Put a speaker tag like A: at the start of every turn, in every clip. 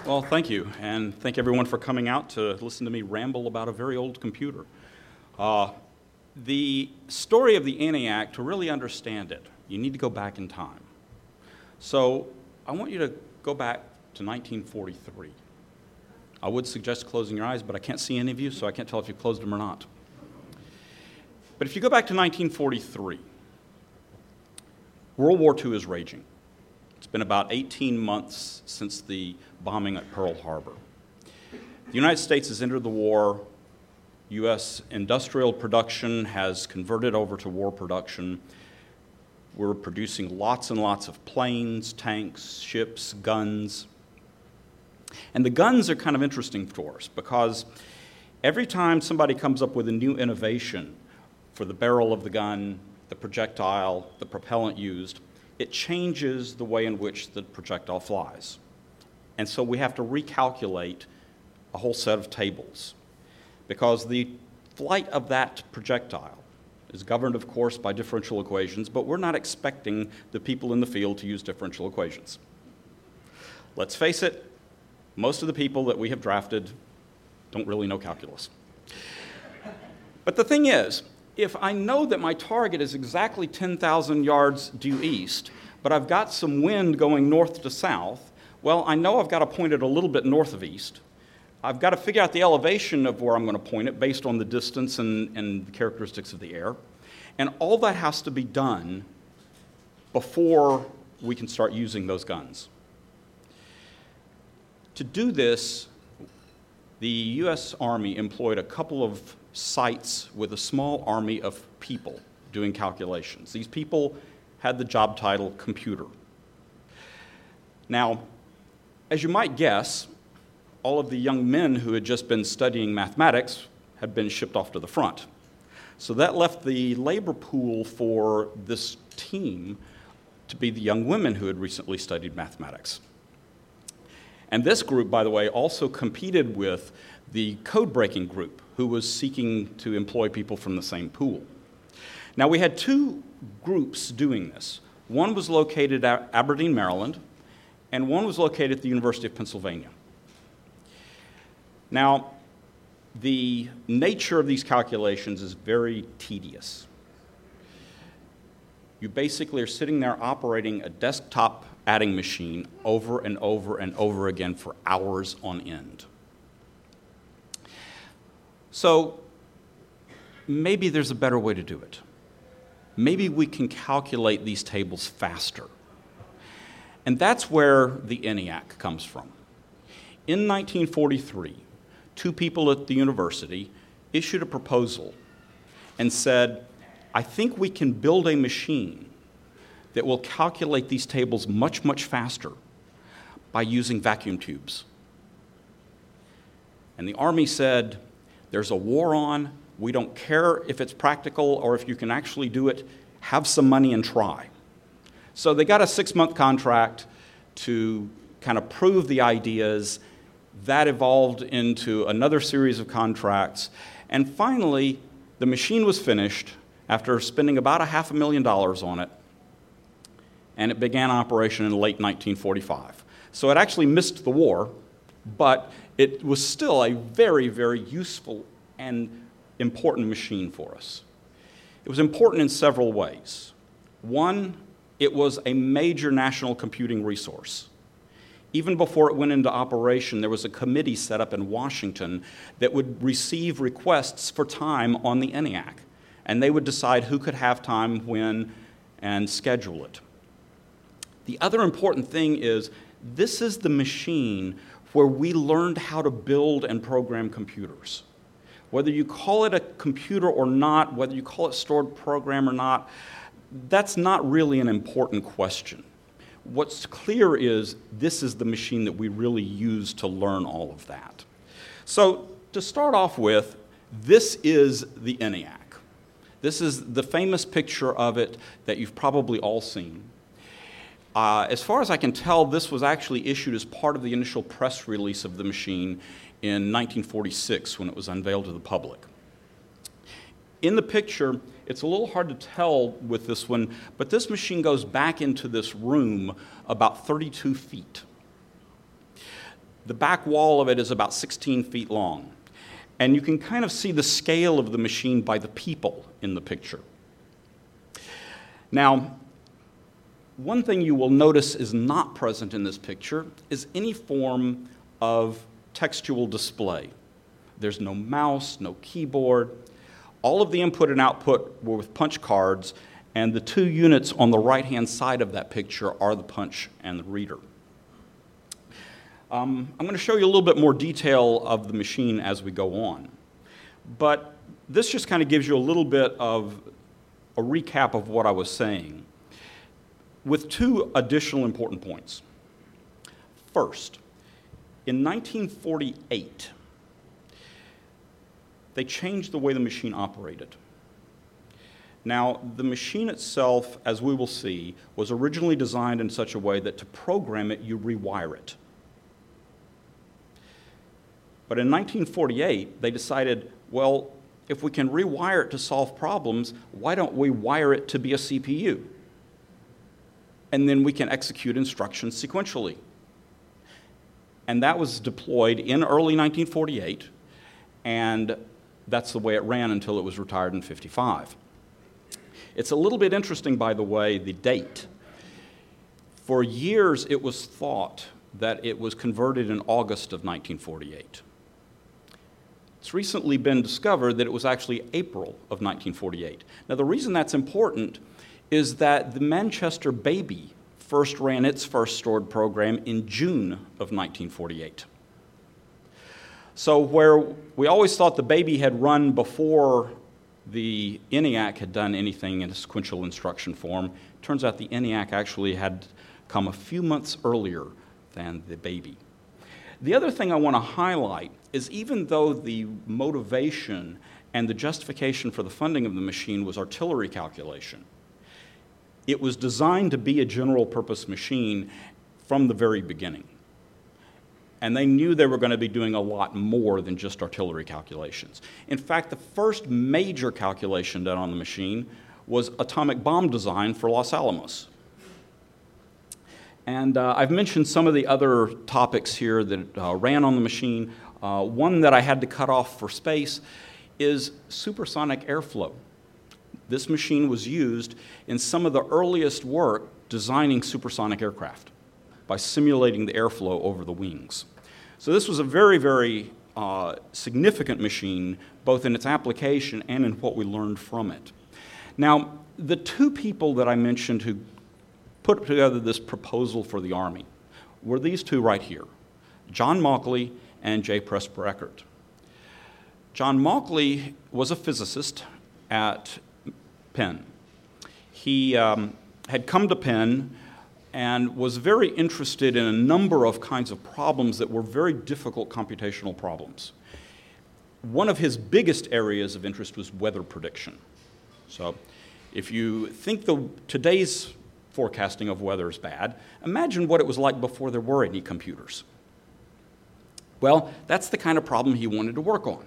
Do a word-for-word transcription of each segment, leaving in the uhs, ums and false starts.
A: Well, thank you, and thank everyone for coming out to listen to me ramble about a very old computer. Uh, the story of the ENIAC, to really understand it, you need to go back in time. So I want you to go back to nineteen forty-three. I would suggest closing your eyes, but I can't see any of you, so I can't tell if you closed them or not. But if you go back to nineteen forty-three, World War Two is raging. It's been about eighteen months since the bombing at Pearl Harbor. The United States has entered the war. U S industrial production has converted over to war production. We're producing lots and lots of planes, tanks, ships, guns. And the guns are kind of interesting for us because every time somebody comes up with a new innovation for the barrel of the gun, the projectile, the propellant used, it changes the way in which the projectile flies. And so we have to recalculate a whole set of tables because the flight of that projectile is governed, of course, by differential equations, but we're not expecting the people in the field to use differential equations. Let's face it, most of the people that we have drafted don't really know calculus. But the thing is, if I know that my target is exactly ten thousand yards due east, but I've got some wind going north to south, well, I know I've got to point it a little bit north of east. I've got to figure out the elevation of where I'm going to point it based on the distance and, and the characteristics of the air. And all that has to be done before we can start using those guns. To do this, the U S Army employed a couple of sites with a small army of people doing calculations. These people had the job title computer. Now, as you might guess, all of the young men who had just been studying mathematics had been shipped off to the front. So that left the labor pool for this team to be the young women who had recently studied mathematics. And this group, by the way, also competed with the code-breaking group, who was seeking to employ people from the same pool. Now, we had two groups doing this. One was located at Aberdeen, Maryland, and one was located at the University of Pennsylvania. Now, the nature of these calculations is very tedious. You basically are sitting there operating a desktop adding machine over and over and over again for hours on end. So maybe there's a better way to do it. Maybe we can calculate these tables faster. And that's where the ENIAC comes from. In nineteen forty-three, two people at the university issued a proposal and said, I think we can build a machine that will calculate these tables much, much faster by using vacuum tubes. And the Army said, there's a war on, we don't care if it's practical or if you can actually do it, have some money and try. So they got a six-month contract to kind of prove the ideas. That evolved into another series of contracts. And finally, the machine was finished after spending about a half a million dollars on it, and it began operation in late nineteen forty-five. So it actually missed the war, but it was still a very, very useful and important machine for us. It was important in several ways. One, it was a major national computing resource. Even before it went into operation, there was a committee set up in Washington that would receive requests for time on the ENIAC, and they would decide who could have time, when, and schedule it. The other important thing is this is the machine where we learned how to build and program computers. Whether you call it a computer or not, whether you call it stored program or not, that's not really an important question. What's clear is this is the machine that we really use to learn all of that. So to start off with, this is the ENIAC. This is the famous picture of it that you've probably all seen. Uh, as far as I can tell, this was actually issued as part of the initial press release of the machine in nineteen forty-six when it was unveiled to the public. In the picture, it's a little hard to tell with this one, but this machine goes back into this room about thirty-two feet. The back wall of it is about sixteen feet long. And you can kind of see the scale of the machine by the people in the picture. Now, one thing you will notice is not present in this picture is any form of textual display. There's no mouse, no keyboard. All of the input and output were with punch cards, and the two units on the right-hand side of that picture are the punch and the reader. Um, I'm going to show you a little bit more detail of the machine as we go on. But this just kind of gives you a little bit of a recap of what I was saying, with two additional important points. First, in nineteen forty-eight, they changed the way the machine operated. Now, the machine itself, as we will see, was originally designed in such a way that to program it, you rewire it. But in nineteen forty-eight, they decided, well, if we can rewire it to solve problems, why don't we wire it to be a C P U? And then we can execute instructions sequentially. And that was deployed in early nineteen forty-eight, and that's the way it ran until it was retired in fifty-five. It's a little bit interesting, by the way, the date. For years, it was thought that it was converted in August of nineteen forty-eight. It's recently been discovered that it was actually April of nineteen forty-eight. Now, the reason that's important is that the Manchester Baby first ran its first stored program in June of nineteen forty-eight. So where we always thought the Baby had run before the ENIAC had done anything in a sequential instruction form, turns out the ENIAC actually had come a few months earlier than the Baby. The other thing I want to highlight is even though the motivation and the justification for the funding of the machine was artillery calculation, it was designed to be a general purpose machine from the very beginning. And they knew they were going to be doing a lot more than just artillery calculations. In fact, the first major calculation done on the machine was atomic bomb design for Los Alamos. And uh, I've mentioned some of the other topics here that uh, ran on the machine. Uh, one that I had to cut off for space is supersonic airflow. This machine was used in some of the earliest work designing supersonic aircraft by simulating the airflow over the wings. So this was a very, very uh, significant machine, both in its application and in what we learned from it. Now, the two people that I mentioned who put together this proposal for the Army were these two right here, John Mauchly and J. Presper Eckert. John Mauchly was a physicist at Penn. He um, had come to Penn and was very interested in a number of kinds of problems that were very difficult computational problems. One of his biggest areas of interest was weather prediction. So if you think the, today's forecasting of weather is bad, imagine what it was like before there were any computers. Well, that's the kind of problem he wanted to work on.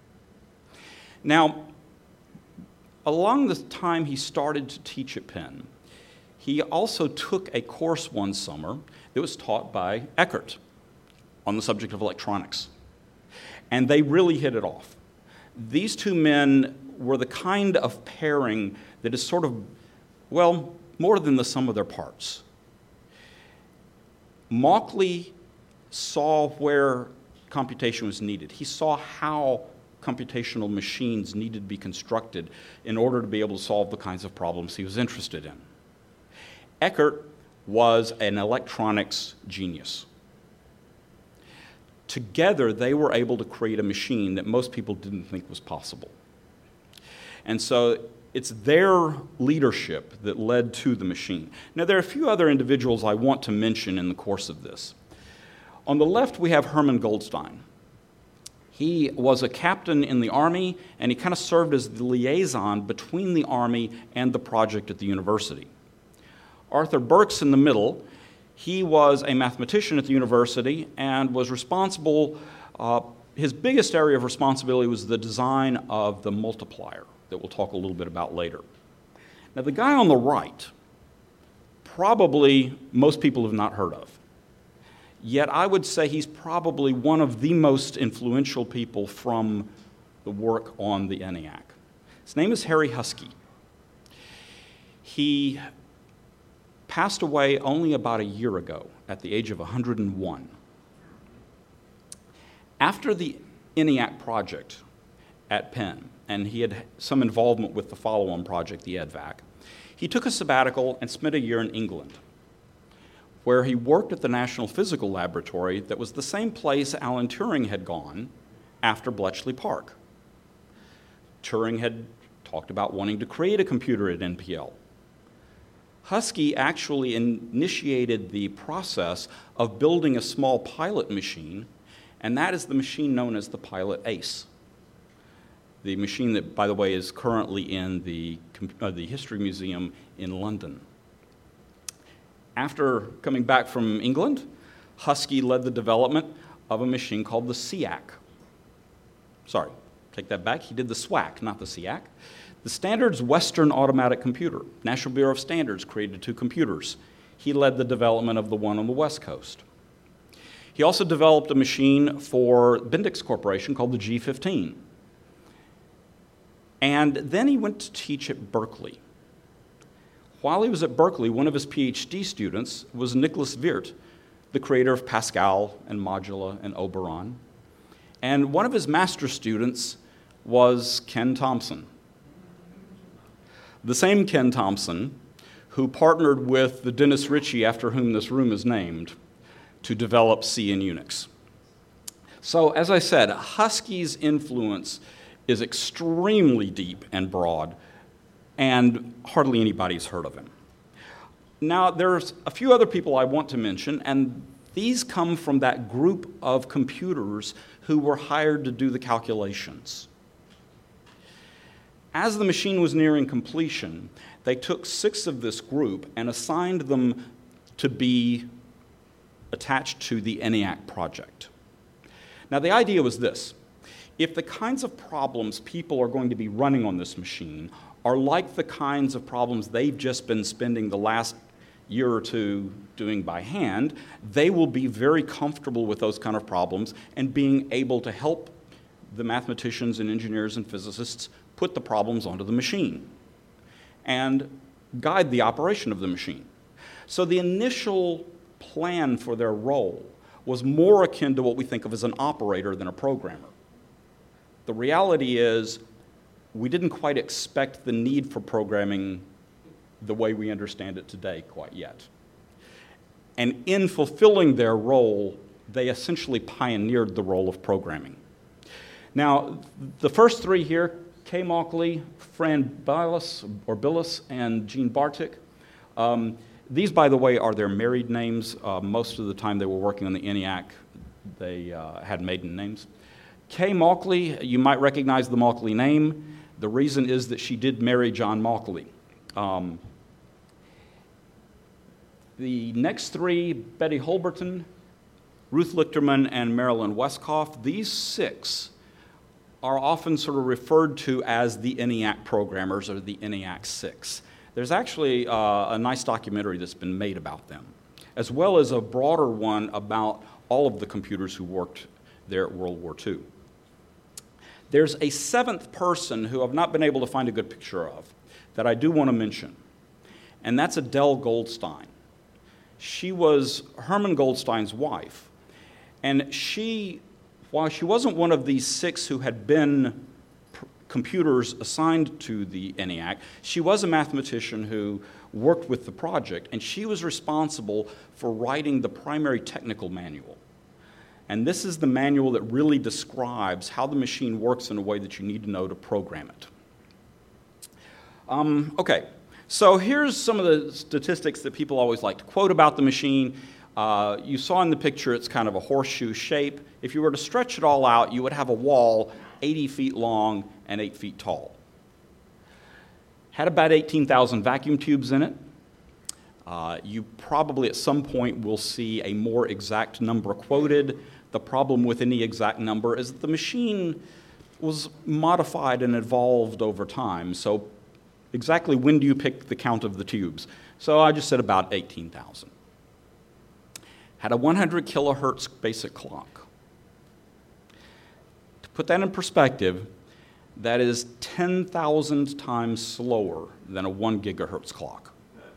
A: Now, along the time he started to teach at Penn, he also took a course one summer that was taught by Eckert on the subject of electronics. And they really hit it off. These two men were the kind of pairing that is sort of, well, more than the sum of their parts. Mauchly saw where computation was needed. He saw how computational machines needed to be constructed in order to be able to solve the kinds of problems he was interested in. Eckert was an electronics genius. Together, they were able to create a machine that most people didn't think was possible. And so it's their leadership that led to the machine. Now, there are a few other individuals I want to mention in the course of this. On the left, we have Herman Goldstein. He was a captain in the Army, and he kind of served as the liaison between the Army and the project at the university. Arthur Burks in the middle, he was a mathematician at the university and was responsible, uh, his biggest area of responsibility was the design of the multiplier that we'll talk a little bit about later. Now, the guy on the right, probably most people have not heard of. yet I would say he's probably one of the most influential people from the work on the ENIAC. His name is Harry Huskey. He passed away only about a year ago at the age of one hundred and one. After the ENIAC project at Penn, and he had some involvement with the follow-on project, the E D V A C, he took a sabbatical and spent a year in England, where he worked at the National Physical Laboratory that was the same place Alan Turing had gone after Bletchley Park. Turing had talked about wanting to create a computer at N P L. Huskey actually initiated the process of building a small pilot machine, and that is the machine known as the Pilot Ace. The machine that, by the way, is currently in the, uh, the History Museum in London. After coming back from England, Huskey led the development of a machine called the SEAC. Sorry, take that back. He did the SWAC, not the SEAC. The Standards Western Automatic Computer. National Bureau of Standards created two computers. He led the development of the one on the West Coast. He also developed a machine for Bendix Corporation called the G fifteen. And then he went to teach at Berkeley. While he was at Berkeley, one of his PhD students was Nicholas Wirth, the creator of Pascal and Modula and Oberon. And one of his master students was Ken Thompson. The same Ken Thompson who partnered with the Dennis Ritchie, after whom this room is named, to develop C in Unix. So, as I said, Huskey's influence is extremely deep and broad, and hardly anybody's heard of him. Now, there's a few other people I want to mention, and these come from that group of computers who were hired to do the calculations. As the machine was nearing completion, they took six of this group and assigned them to be attached to the ENIAC project. Now, the idea was this. If the kinds of problems people are going to be running on this machine are like the kinds of problems they've just been spending the last year or two doing by hand, they will be very comfortable with those kind of problems and being able to help the mathematicians and engineers and physicists put the problems onto the machine and guide the operation of the machine. So the initial plan for their role was more akin to what we think of as an operator than a programmer. The reality is we didn't quite expect the need for programming the way we understand it today quite yet. And in fulfilling their role, they essentially pioneered the role of programming. Now, the first three here, Kay Mauchly, Fran Billis, or Billis, and Jean Bartik. Um, these, by the way, are their married names. Uh, most of the time they were working on the ENIAC, they uh, had maiden names. Kay Mauchly, you might recognize the Mauchly name. The reason is that she did marry John Mauchly. Um, the next three, Betty Holberton, Ruth Lichterman, and Marilyn Westkoff, these six are often sort of referred to as the ENIAC programmers or the ENIAC six. There's actually uh, a nice documentary that's been made about them, as well as a broader one about all of the computers who worked there at World War Two. There's a seventh person who I've not been able to find a good picture of that I do want to mention, and that's Adele Goldstein. She was Herman Goldstein's wife, and she, while she wasn't one of these six who had been computers assigned to the ENIAC, she was a mathematician who worked with the project, and she was responsible for writing the primary technical manual. And this is the manual that really describes how the machine works in a way that you need to know to program it. Um, okay, so here's some of the statistics that people always like to quote about the machine. Uh, you saw in the picture it's kind of a horseshoe shape. If you were to stretch it all out, you would have a wall eighty feet long and eight feet tall. Had about eighteen thousand vacuum tubes in it. Uh, you probably at some point will see a more exact number quoted. The problem with any exact number is that the machine was modified and evolved over time. So exactly when do you pick the count of the tubes? So I just said about eighteen thousand. had a one hundred kilohertz basic clock. To put that in perspective, that is ten thousand times slower than a one gigahertz clock.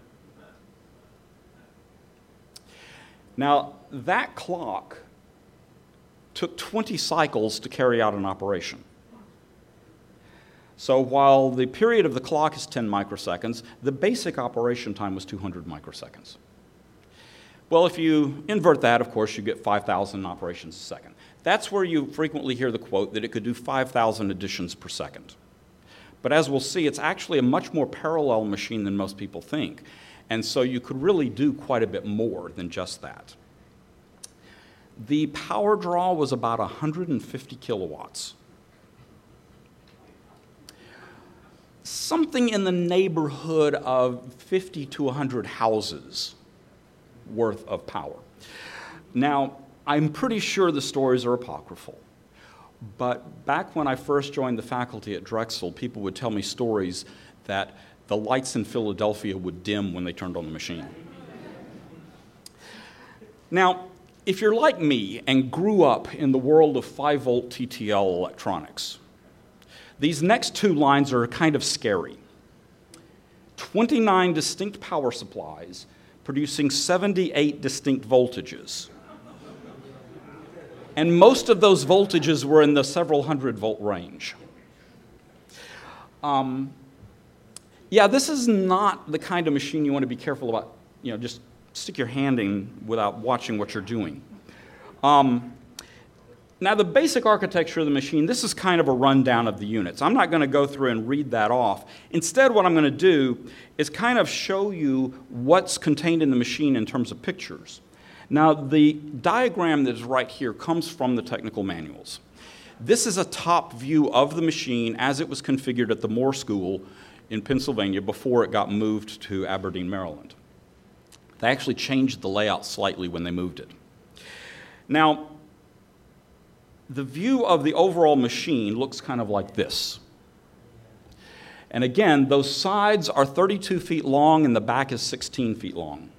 A: Now, that clock took twenty cycles to carry out an operation. So while the period of the clock is ten microseconds, the basic operation time was two hundred microseconds. Well, if you invert that, of course, you get five thousand operations a second. That's where you frequently hear the quote that it could do five thousand additions per second. But as we'll see, it's actually a much more parallel machine than most people think. And so you could really do quite a bit more than just that. The power draw was about one hundred fifty kilowatts. Something in the neighborhood of fifty to one hundred houses worth of power. Now, I'm pretty sure the stories are apocryphal, but back when I first joined the faculty at Drexel, people would tell me stories that the lights in Philadelphia would dim when they turned on the machine. Now, if you're like me and grew up in the world of five volt T T L electronics, these next two lines are kind of scary. twenty-nine distinct power supplies producing seventy-eight distinct voltages. And most of those voltages were in the several hundred volt range. Um, yeah, this is not the kind of machine you want to be careful about, you know, just stick your hand in without watching what you're doing. Um, now, the basic architecture of the machine, this is kind of a rundown of the units. I'm not going to go through and read that off. Instead, what I'm going to do is kind of show you what's contained in the machine in terms of pictures. Now, the diagram that is right here comes from the technical manuals. This is a top view of the machine as it was configured at the Moore School in Pennsylvania before it got moved to Aberdeen, Maryland. They actually changed the layout slightly when they moved it. Now, the view of the overall machine looks kind of like this. And again, those sides are thirty-two feet long and the back is sixteen feet long.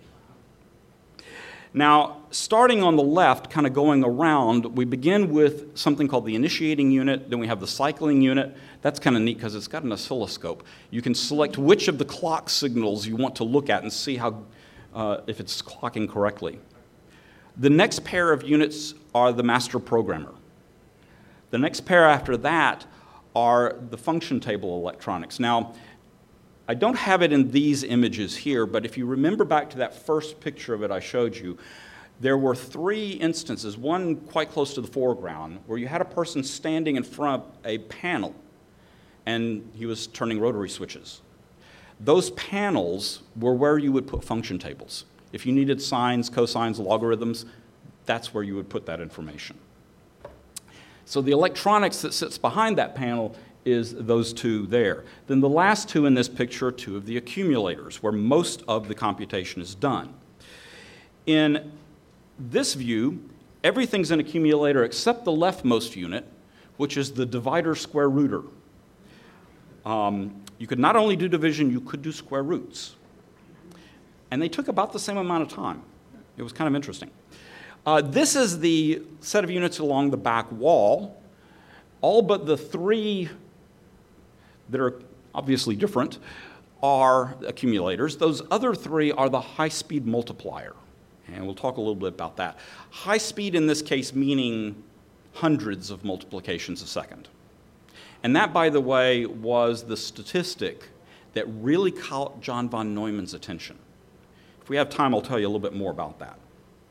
A: Now, starting on the left, kind of going around, we begin with something called the initiating unit, then we have the cycling unit. That's kind of neat because it's got an oscilloscope. You can select which of the clock signals you want to look at and see how, uh, if it's clocking correctly. The next pair of units are the master programmer. The next pair after that are the function table electronics. Now, I don't have it in these images here, but if you remember back to that first picture of it I showed you, there were three instances, one quite close to the foreground, where you had a person standing in front of a panel, and he was turning rotary switches. Those panels were where you would put function tables. If you needed sines, cosines, logarithms, that's where you would put that information. So the electronics that sits behind that panel is those two there. Then the last two in this picture are two of the accumulators, where most of the computation is done. In this view, everything's an accumulator except the leftmost unit, which is the divider square rooter. Um, you could not only do division, you could do square roots. And they took about the same amount of time. It was kind of interesting. Uh, this is the set of units along the back wall. All but the three that are obviously different are accumulators. Those other three are the high-speed multiplier. And we'll talk a little bit about that. High speed in this case meaning hundreds of multiplications a second. And that, by the way, was the statistic that really caught John von Neumann's attention. If we have time, I'll tell you a little bit more about that.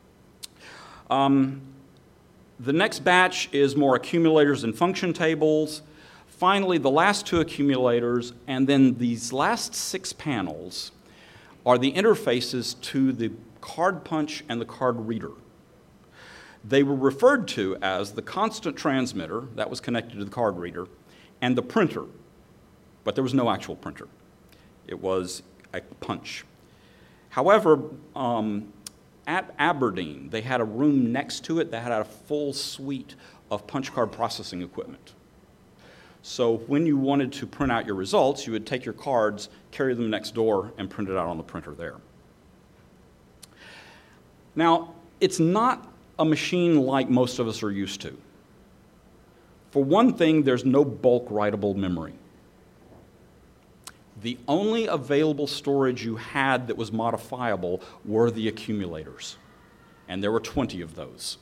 A: Um, the next batch is more accumulators and function tables. Finally, the last two accumulators, and then these last six panels are the interfaces to the card punch and the card reader. They were referred to as the constant transmitter, that was connected to the card reader, and the printer, but there was no actual printer. It was a punch. However, um, at Aberdeen, they had a room next to it that had a full suite of punch card processing equipment. So when you wanted to print out your results, you would take your cards, carry them next door, and print it out on the printer there. Now, it's not a machine like most of us are used to. For one thing, there's no bulk writable memory. The only available storage you had that was modifiable were the accumulators, and there were twenty of those.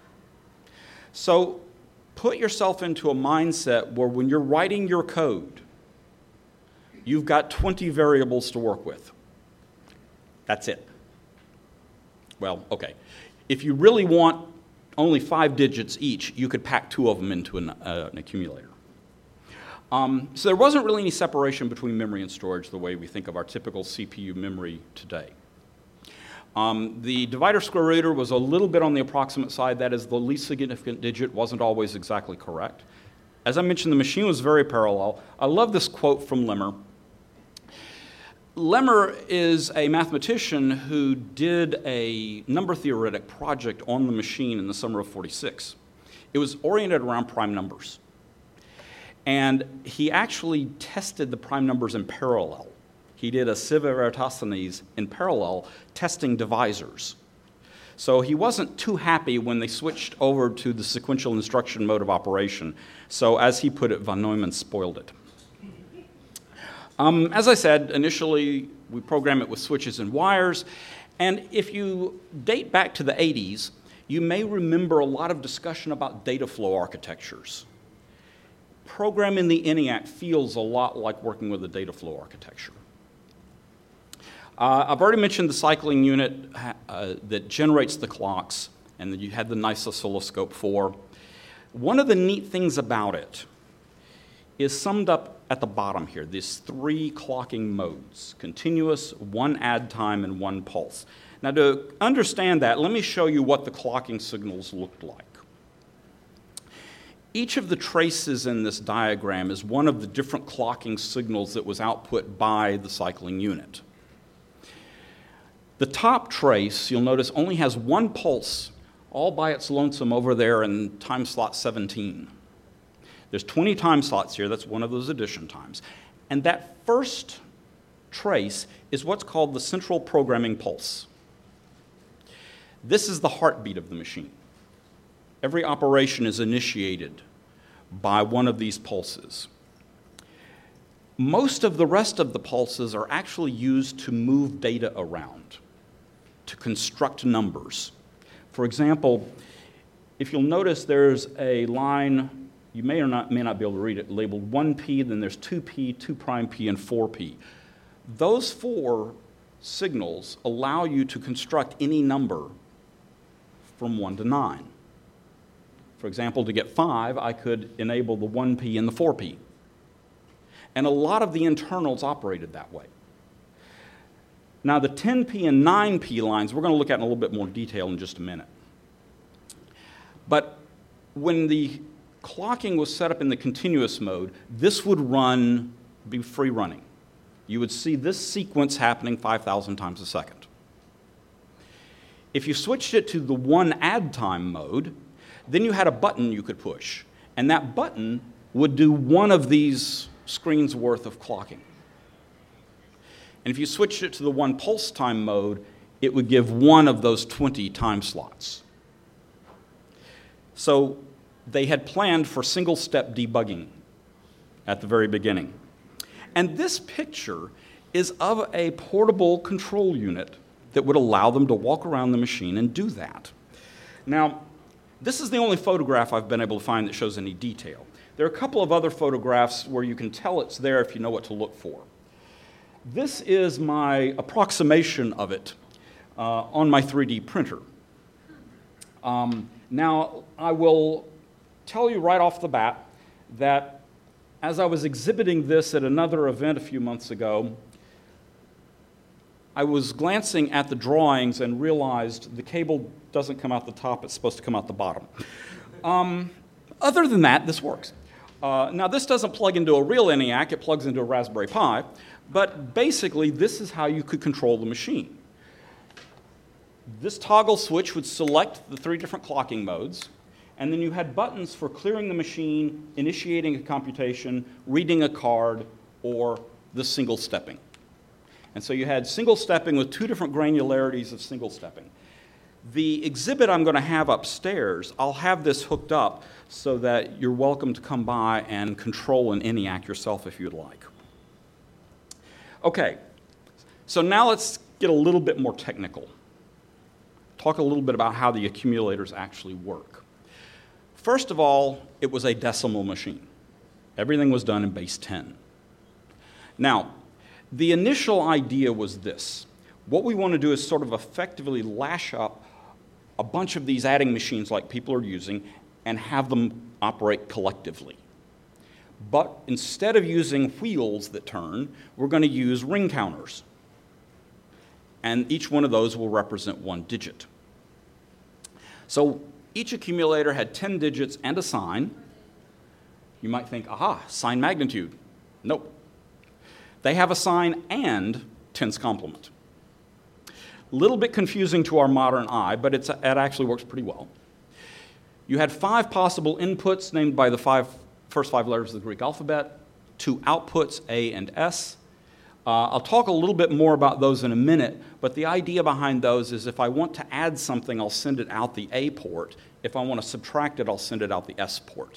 A: So put yourself into a mindset where when you're writing your code, you've got twenty variables to work with. That's it. Well, okay. If you really want only five digits each, you could pack two of them into an, uh, an accumulator. Um, so there wasn't really any separation between memory and storage the way we think of our typical C P U memory today. Um, the divider square rooter was a little bit on the approximate side. That is, the least significant digit wasn't always exactly correct. As I mentioned, the machine was very parallel. I love this quote from Lemmer. Lemmer is a mathematician who did a number theoretic project on the machine in the summer of forty-six. It was oriented around prime numbers. And he actually tested the prime numbers in parallel. He did a sieve veritasenes in parallel, testing divisors. So he wasn't too happy when they switched over to the sequential instruction mode of operation. So as he put it, von Neumann spoiled it. Um, as I said, initially we program it with switches and wires. And if you date back to the eighties, you may remember a lot of discussion about data flow architectures. Programming the ENIAC feels a lot like working with a data flow architecture. Uh, I've already mentioned the cycling unit uh, that generates the clocks and that you had the nice oscilloscope for. One of the neat things about it is summed up at the bottom here, these three clocking modes: continuous, one add time, and one pulse. Now, to understand that, let me show you what the clocking signals looked like. Each of the traces in this diagram is one of the different clocking signals that was output by the cycling unit. The top trace, you'll notice, only has one pulse all by its lonesome over there in time slot seventeen. There's twenty time slots here. That's one of those addition times. And that first trace is what's called the central programming pulse. This is the heartbeat of the machine. Every operation is initiated by one of these pulses. Most of the rest of the pulses are actually used to move data around, to construct numbers. For example, if you'll notice, there's a line, you may or not, may not be able to read it, labeled one P, then there's two P, two prime P, and four P. Those four signals allow you to construct any number from one to nine. For example, to get five, I could enable the one P and the four P. And a lot of the internals operated that way. Now, the ten P and nine P lines, we're going to look at in a little bit more detail in just a minute. But when the clocking was set up in the continuous mode, this would run, be free running. You would see this sequence happening five thousand times a second. If you switched it to the one add time mode, then you had a button you could push, and that button would do one of these screens worth of clocking. And if you switched it to the one pulse time mode, it would give one of those twenty time slots. So they had planned for single-step debugging at the very beginning. And this picture is of a portable control unit that would allow them to walk around the machine and do that. Now, this is the only photograph I've been able to find that shows any detail. There are a couple of other photographs where you can tell it's there if you know what to look for. This is my approximation of it uh, on my three D printer. Um, now, I will tell you right off the bat that as I was exhibiting this at another event a few months ago, I was glancing at the drawings and realized the cable doesn't come out the top, it's supposed to come out the bottom. Um, other than that, this works. Uh, now, this doesn't plug into a real ENIAC, it plugs into a Raspberry Pi, but basically, this is how you could control the machine. This toggle switch would select the three different clocking modes, and then you had buttons for clearing the machine, initiating a computation, reading a card, or the single stepping. And so you had single stepping with two different granularities of single stepping. The exhibit I'm going to have upstairs, I'll have this hooked up so that you're welcome to come by and control an ENIAC yourself if you'd like. Okay, so now let's get a little bit more technical. Talk a little bit about how the accumulators actually work. First of all, it was a decimal machine. Everything was done in base ten. Now, the initial idea was this. What we want to do is sort of effectively lash up a bunch of these adding machines like people are using and have them operate collectively. But instead of using wheels that turn, we're going to use ring counters. And each one of those will represent one digit. So each accumulator had ten digits and a sign. You might think, aha, sign magnitude. Nope. They have a sign and tens complement. A little bit confusing to our modern eye, but it's, it actually works pretty well. You had five possible inputs named by the five, first five letters of the Greek alphabet, two outputs, A and S. Uh, I'll talk a little bit more about those in a minute, but the idea behind those is if I want to add something, I'll send it out the A port. If I want to subtract it, I'll send it out the S port.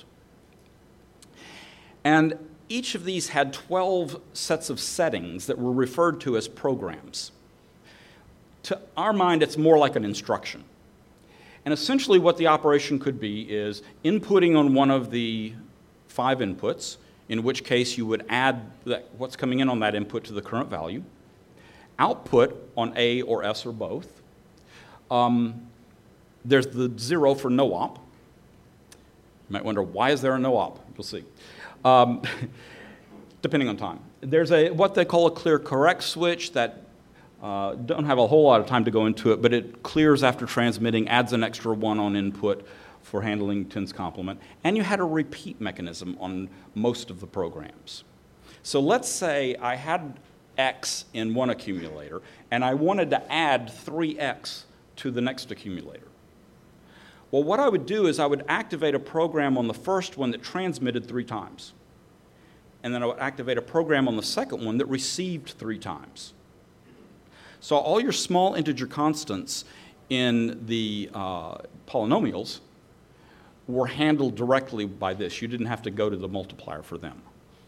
A: And each of these had twelve sets of settings that were referred to as programs. To our mind, it's more like an instruction. And essentially what the operation could be is inputting on one of the five inputs, in which case you would add that, what's coming in on that input to the current value, output on A or S or both. Um, there's the zero for no-op. You might wonder, why is there a no-op? You'll see. Um, depending on time. There's a what they call a clear correct switch that uh, don't have a whole lot of time to go into it, but it clears after transmitting, adds an extra one on input for handling tens complement, and you had a repeat mechanism on most of the programs. So let's say I had X in one accumulator, and I wanted to add three X to the next accumulator. Well, what I would do is I would activate a program on the first one that transmitted three times. And then I would activate a program on the second one that received three times. So all your small integer constants in the uh, polynomials were handled directly by this. You didn't have to go to the multiplier for them.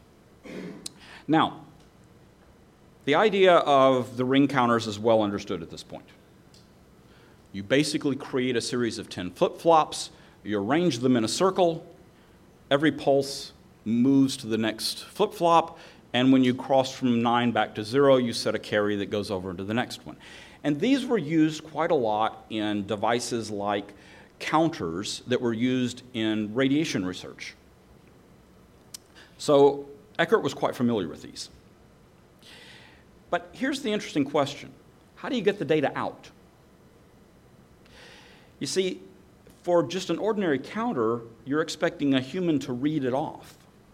A: Now, the idea of the ring counters is well understood at this point. You basically create a series of ten flip-flops, you arrange them in a circle, every pulse moves to the next flip-flop, and when you cross from nine back to zero, you set a carry that goes over into the next one. And these were used quite a lot in devices like counters that were used in radiation research. So Eckert was quite familiar with these. But here's the interesting question. How do you get the data out? You see, for just an ordinary counter, you're expecting a human to read it off.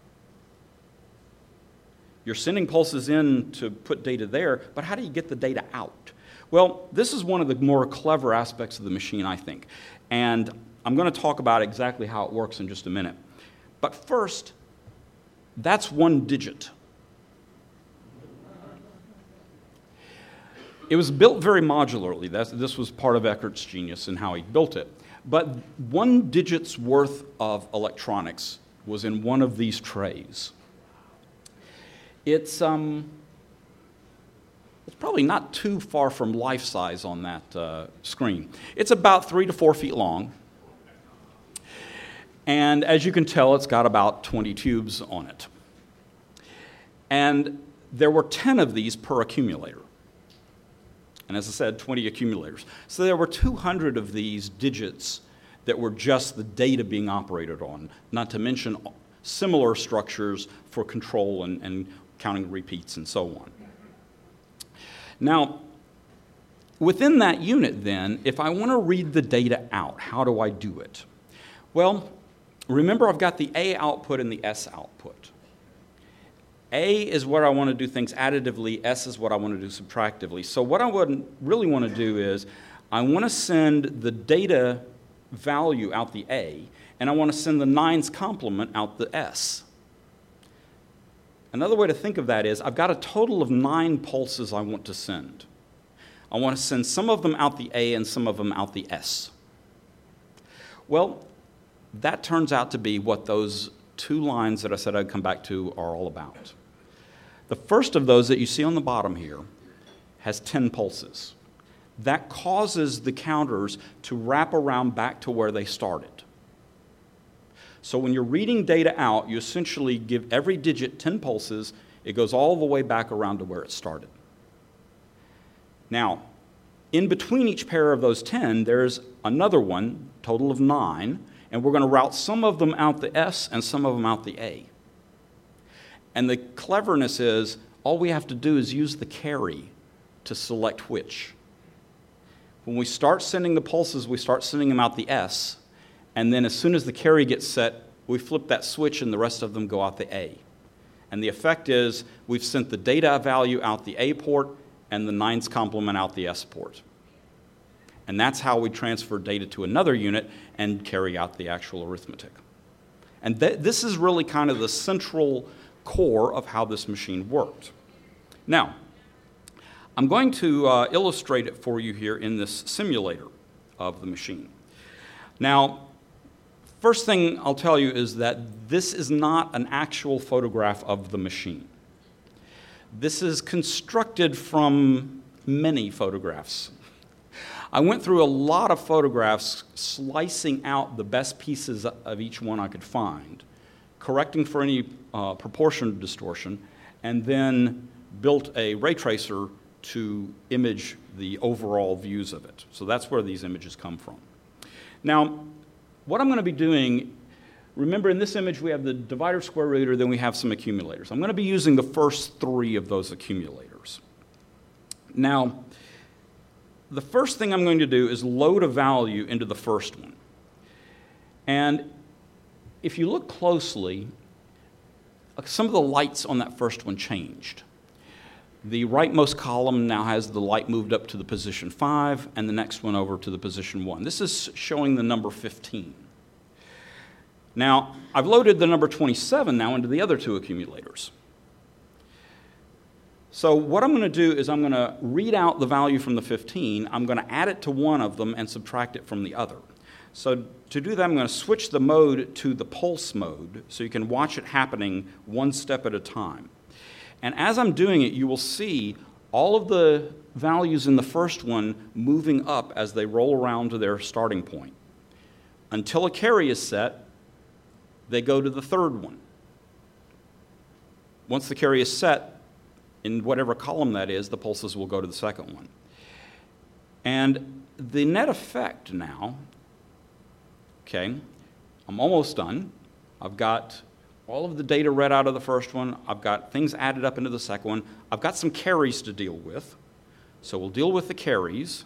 A: You're sending pulses in to put data there, but how do you get the data out? Well, this is one of the more clever aspects of the machine, I think. And I'm going to talk about exactly how it works in just a minute. But first, that's one digit. It was built very modularly. That's, this was part of Eckert's genius in how he built it. But one digit's worth of electronics was in one of these trays. It's, um, it's probably not too far from life size on that uh, screen. It's about three to four feet long. And as you can tell, it's got about twenty tubes on it. And there were ten of these per accumulator. And as I said, twenty accumulators. So there were two hundred of these digits that were just the data being operated on, not to mention similar structures for control and, and counting repeats and so on. Now, within that unit then, if I want to read the data out, how do I do it? Well, remember I've got the A output and the S output. A is what I want to do things additively, S is what I want to do subtractively. So what I would really want to do is I want to send the data value out the A, and I want to send the nines complement out the S. Another way to think of that is I've got a total of nine pulses I want to send. I want to send some of them out the A and some of them out the S. Well, that turns out to be what those two lines that I said I'd come back to are all about. The first of those that you see on the bottom here has ten pulses. That causes the counters to wrap around back to where they started. So when you're reading data out, you essentially give every digit ten pulses. It goes all the way back around to where it started. Now, in between each pair of those ten, there's another one, total of nine, and we're going to route some of them out the S and some of them out the A. And the cleverness is, all we have to do is use the carry to select which. When we start sending the pulses, we start sending them out the S, and then as soon as the carry gets set, we flip that switch and the rest of them go out the A. And the effect is, we've sent the data value out the A port and the nines complement out the S port. And that's how we transfer data to another unit and carry out the actual arithmetic. And th this is really kind of the central core of how this machine worked. Now, I'm going to uh, illustrate it for you here in this simulator of the machine. Now, first thing I'll tell you is that this is not an actual photograph of the machine. This is constructed from many photographs. I went through a lot of photographs, slicing out the best pieces of each one I could find, correcting for any uh, proportion distortion, and then built a ray tracer to image the overall views of it. So that's where these images come from. Now, what I'm going to be doing, remember in this image we have the divider square rooter, then we have some accumulators. I'm going to be using the first three of those accumulators. Now, the first thing I'm going to do is load a value into the first one. And if you look closely, some of the lights on that first one changed. The rightmost column now has the light moved up to the position five, and the next one over to the position one. This is showing the number fifteen. Now, I've loaded the number twenty-seven now into the other two accumulators. So what I'm going to do is I'm going to read out the value from the fifteen, I'm going to add it to one of them and subtract it from the other. So to do that, I'm going to switch the mode to the pulse mode so you can watch it happening one step at a time. And as I'm doing it, you will see all of the values in the first one moving up as they roll around to their starting point. Until a carry is set, they go to the third one. Once the carry is set, in whatever column that is, the pulses will go to the second one. And the net effect now, okay, I'm almost done. I've got all of the data read out of the first one. I've got things added up into the second one. I've got some carries to deal with. So we'll deal with the carries.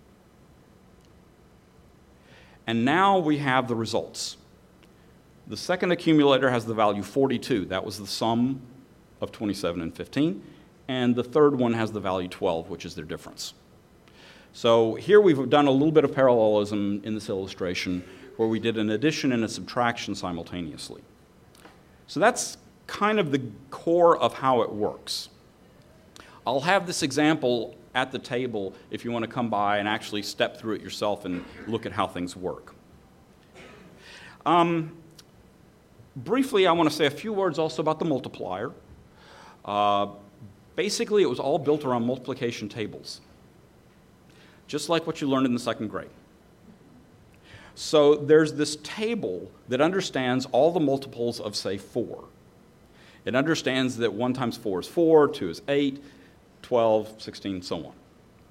A: And now we have the results. The second accumulator has the value forty-two. That was the sum of twenty-seven and fifteen. And the third one has the value twelve, which is their difference. So here we've done a little bit of parallelism in this illustration where we did an addition and a subtraction simultaneously. So that's kind of the core of how it works. I'll have this example at the table if you want to come by and actually step through it yourself and look at how things work. Um, briefly, I want to say a few words also about the multiplier. Uh, basically, it was all built around multiplication tables, just like what you learned in the second grade. So there's this table that understands all the multiples of, say, four. It understands that one times four is four, two is eight, twelve, sixteen, so on.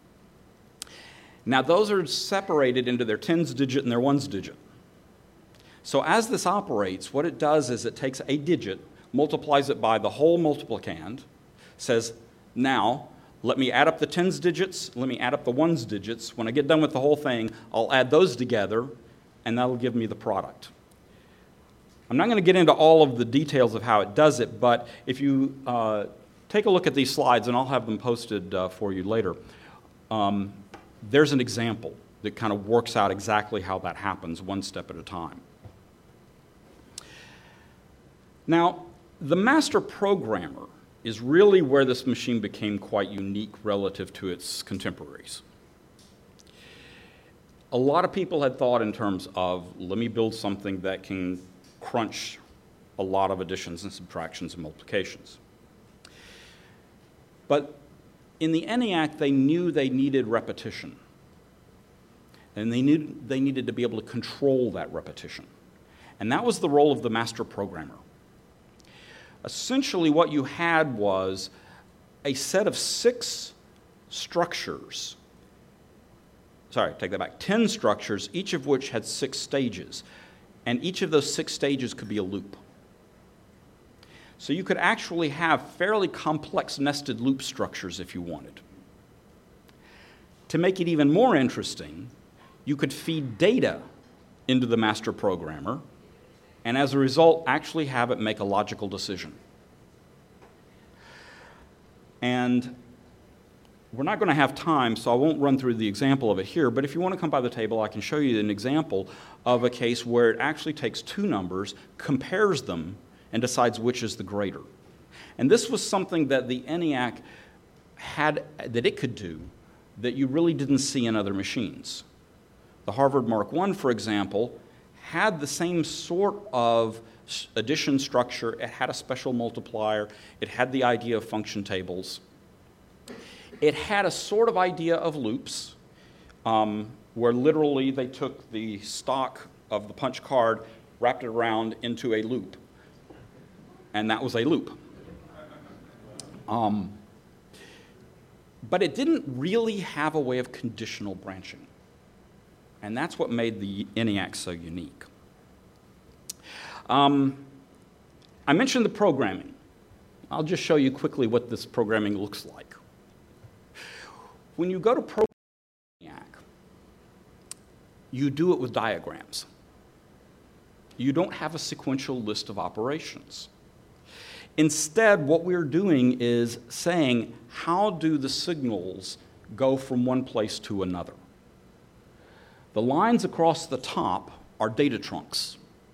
A: Now those are separated into their tens digit and their ones digit. So as this operates, what it does is it takes a digit, multiplies it by the whole multiplicand, says, now, let me add up the tens digits, let me add up the ones digits. When I get done with the whole thing, I'll add those together, and that'll give me the product. I'm not going to get into all of the details of how it does it, but if you uh, take a look at these slides, and I'll have them posted uh, for you later, um, there's an example that kind of works out exactly how that happens one step at a time. Now, the master programmer is really where this machine became quite unique relative to its contemporaries. a lot of people had thought in terms of, let me build something that can crunch a lot of additions and subtractions and multiplications. But in the ENIAC, they knew they needed repetition. And they knew they needed to be able to control that repetition. And that was the role of the master programmer. Essentially, what you had was a set of six structures. Sorry, take that back. Ten structures, each of which had six stages. And each of those six stages could be a loop. So you could actually have fairly complex nested loop structures if you wanted. To make it even more interesting, you could feed data into the master programmer, and as a result, actually have it make a logical decision. And we're not going to have time, so I won't run through the example of it here, but if you want to come by the table, I can show you an example of a case where it actually takes two numbers, compares them, and decides which is the greater. And this was something that the ENIAC had, that it could do, that you really didn't see in other machines. The Harvard Mark one, for example, had the same sort of addition structure. It had a special multiplier. It had the idea of function tables. It had a sort of idea of loops, um, where literally they took the stock of the punch card, wrapped it around into a loop, and that was a loop. Um, but it didn't really have a way of conditional branching. And that's what made the ENIAC so unique. Um, I mentioned the programming. I'll just show you quickly what this programming looks like. When you go to program ENIAC, you do it with diagrams. You don't have a sequential list of operations. Instead, what we're doing is saying, how do the signals go from one place to another? The lines across the top are data trunks.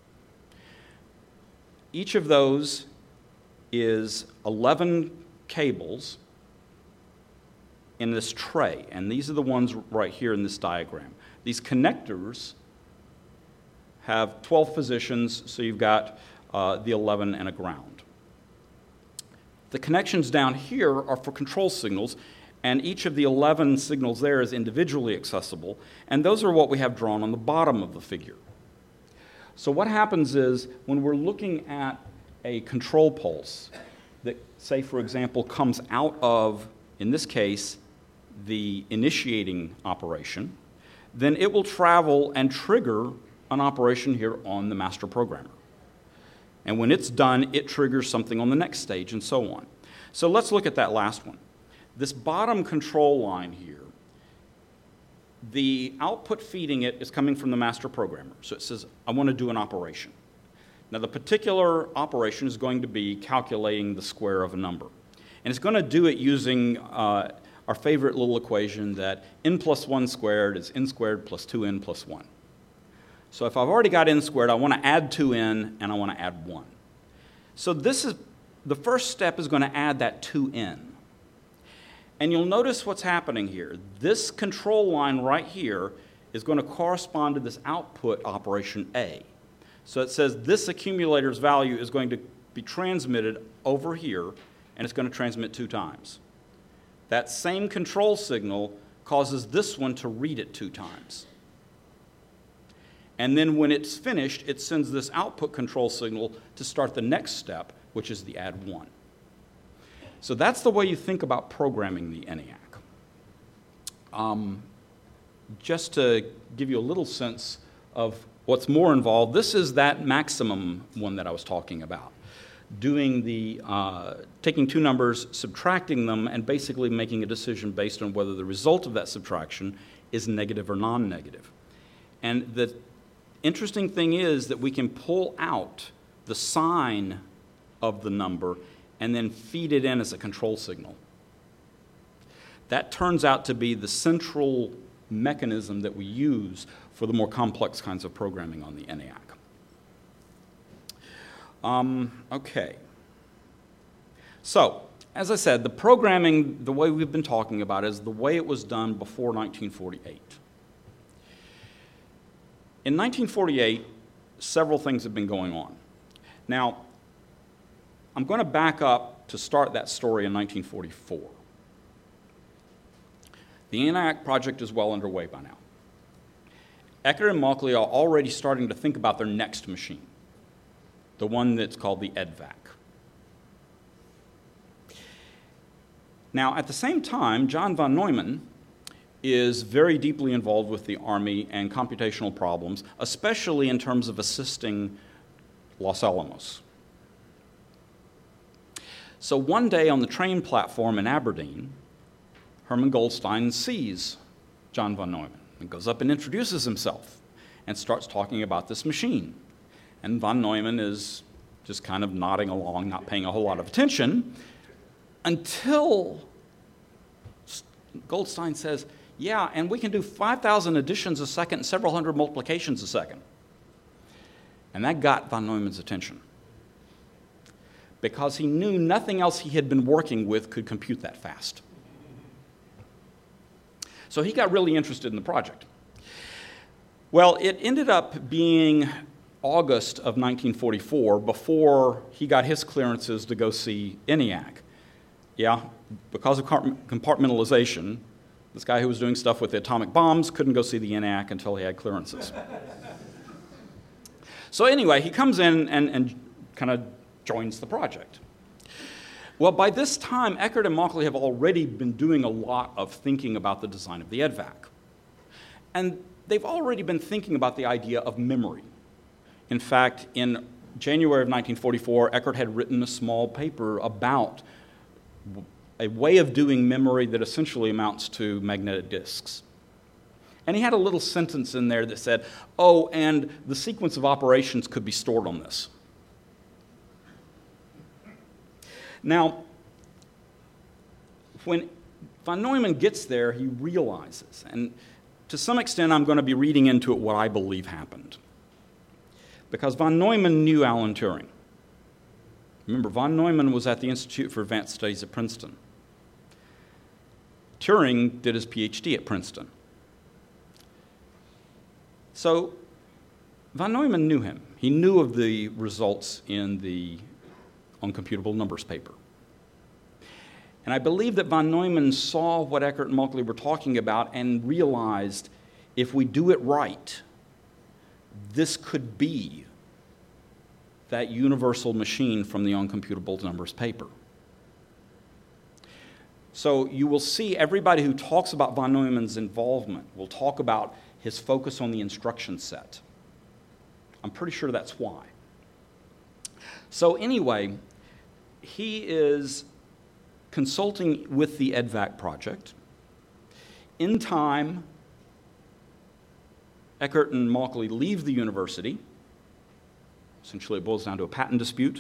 A: Each of those is eleven cables in this tray, and these are the ones right here in this diagram. These connectors have twelve positions, so you've got uh, the eleven and a ground. The connections down here are for control signals, and each of the eleven signals there is individually accessible, and those are what we have drawn on the bottom of the figure. So what happens is, when we're looking at a control pulse that, say, for example, comes out of, in this case, the initiating operation, then it will travel and trigger an operation here on the master programmer. And when it's done, it triggers something on the next stage, and so on. So let's look at that last one. This bottom control line here, the output feeding it is coming from the master programmer. So it says, I want to do an operation. Now, the particular operation is going to be calculating the square of a number. And it's going to do it using uh, our favorite little equation that n plus one squared is n squared plus two n plus one. So if I've already got n squared, I want to add two n, and I want to add one. So this is, the first step is going to add that two n. And you'll notice what's happening here. This control line right here is going to correspond to this output operation A. So it says this accumulator's value is going to be transmitted over here, and it's going to transmit two times. That same control signal causes this one to read it two times. And then when it's finished, it sends this output control signal to start the next step, which is the add one. So that's the way you think about programming the ENIAC. Um, just to give you a little sense of what's more involved, this is that maximum one that I was talking about. Doing the, uh, taking two numbers, subtracting them, and basically making a decision based on whether the result of that subtraction is negative or non-negative. And the interesting thing is that we can pull out the sign of the number and then feed it in as a control signal. That turns out to be the central mechanism that we use for the more complex kinds of programming on the ENIAC. Um, okay. So, as I said, the programming, the way we've been talking about, is the way it was done before nineteen forty-eight. In nineteen forty-eight, several things have been going on. Now, I'm going to back up to start that story in nineteen forty-four. The ENIAC project is well underway by now. Eckert and Mauchly are already starting to think about their next machine, the one that's called the E D VAC. Now, at the same time, John von Neumann is very deeply involved with the Army and computational problems, especially in terms of assisting Los Alamos. So one day on the train platform in Aberdeen, Hermann Goldstein sees John von Neumann and goes up and introduces himself and starts talking about this machine. And von Neumann is just kind of nodding along, not paying a whole lot of attention, until Goldstein says, yeah, and we can do five thousand additions a second and several hundred multiplications a second. And that got von Neumann's attention, because he knew nothing else he had been working with could compute that fast. So he got really interested in the project. Well, it ended up being August of nineteen forty-four before he got his clearances to go see ENIAC. Yeah, because of compartmentalization, this guy who was doing stuff with the atomic bombs couldn't go see the ENIAC until he had clearances. So anyway, he comes in and, and kind of joins the project. Well, by this time, Eckert and Mauchly have already been doing a lot of thinking about the design of the E D VAC. And they've already been thinking about the idea of memory. In fact, in January of nineteen forty-four, Eckert had written a small paper about a way of doing memory that essentially amounts to magnetic disks. And he had a little sentence in there that said, oh, and the sequence of operations could be stored on this. Now, when von Neumann gets there, he realizes, and to some extent I'm going to be reading into it what I believe happened, because von Neumann knew Alan Turing. Remember, von Neumann was at the Institute for Advanced Studies at Princeton. Turing did his PhD at Princeton. So von Neumann knew him. He knew of the results in the uncomputable numbers paper. And I believe that von Neumann saw what Eckert and Mauchly were talking about and realized if we do it right, this could be that universal machine from the uncomputable numbers paper. So you will see everybody who talks about von Neumann's involvement will talk about his focus on the instruction set. I'm pretty sure that's why. So anyway, he is consulting with the E D VAC project. In time, Eckert and Mauchly leave the university. Essentially, it boils down to a patent dispute.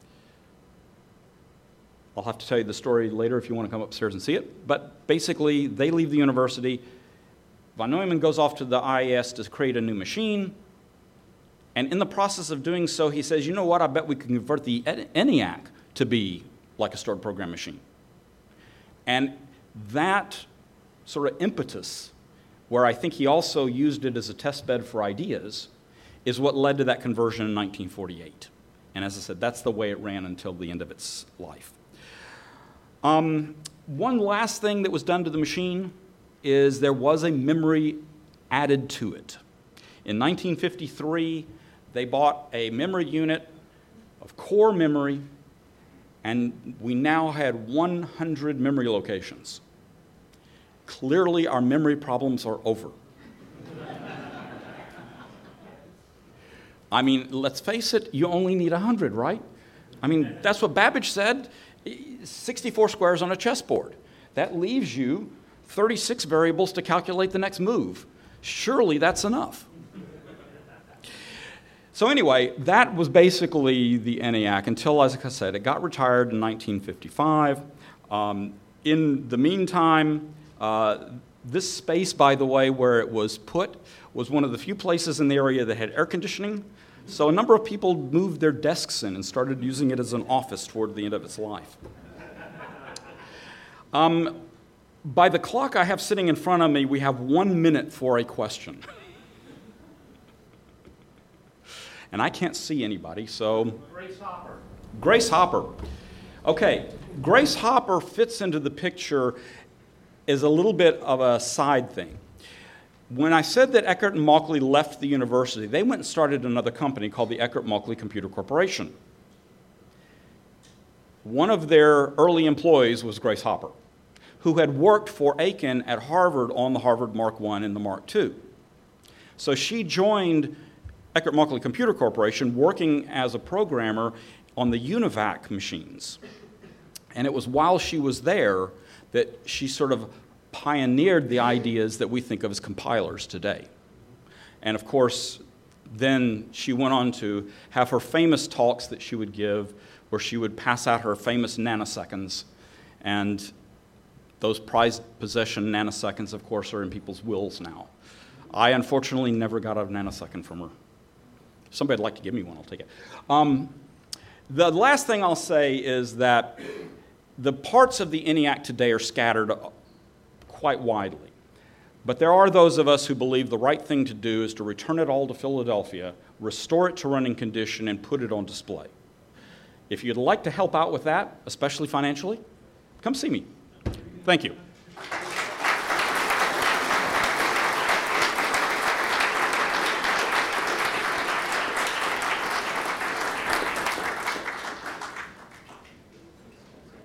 A: I'll have to tell you the story later if you want to come upstairs and see it. But basically, they leave the university. Von Neumann goes off to the I A S to create a new machine. And in the process of doing so, he says, you know what, I bet we can convert the ENIAC to be like a stored program machine. And that sort of impetus, where I think he also used it as a test bed for ideas, is what led to that conversion in nineteen forty-eight. And as I said, that's the way it ran until the end of its life. Um, one last thing that was done to the machine is there was a memory added to it. In nineteen fifty-three, they bought a memory unit of core memory, and we now had one hundred memory locations. Clearly, our memory problems are over. I mean, let's face it, you only need one hundred, right? I mean, that's what Babbage said, sixty-four squares on a chessboard. That leaves you thirty-six variables to calculate the next move. Surely that's enough. So anyway, that was basically the ENIAC until, as I said, it got retired in nineteen fifty-five. Um, in the meantime, uh, this space, by the way, where it was put, was one of the few places in the area that had air conditioning. So a number of people moved their desks in and started using it as an office toward the end of its life. Um, by the clock I have sitting in front of me, we have one minute for a question. And I can't see anybody, so.
B: Grace Hopper.
A: Grace Hopper. Okay, Grace Hopper fits into the picture as a little bit of a side thing. When I said that Eckert and Mauchly left the university, they went and started another company called the Eckert-Mauchly Computer Corporation. One of their early employees was Grace Hopper, who had worked for Aiken at Harvard on the Harvard Mark one and the Mark two. So she joined Eckert-Mauchly Computer Corporation working as a programmer on the UNIVAC machines. And it was while she was there that she sort of pioneered the ideas that we think of as compilers today. And of course, then she went on to have her famous talks that she would give where she would pass out her famous nanoseconds. And those prized possession nanoseconds, of course, are in people's wills now. I unfortunately never got a nanosecond from her. If somebody'd like to give me one, I'll take it. Um, the last thing I'll say is that the parts of the ENIAC today are scattered quite widely. But there are those of us who believe the right thing to do is to return it all to Philadelphia, restore it to running condition, and put it on display. If you'd like to help out with that, especially financially, come see me. Thank you.